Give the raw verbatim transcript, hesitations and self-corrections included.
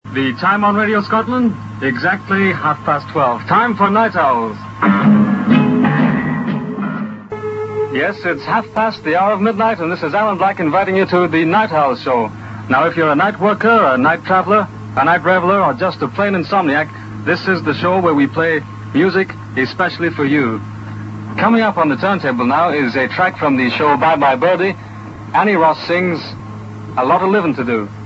The time on Radio Scotland? Exactly half past twelve. Time for Night Owls. Yes, it's half past the hour of midnight, and this is Alan Black inviting you to the Night Owls show. Now, if you're a night worker, a night traveler, a night reveler, or just a plain insomniac, this is the show where we play music especially for you. Coming up on the turntable now is a track from the show Bye Bye Birdie. Annie Ross sings A Lot of Living to Do.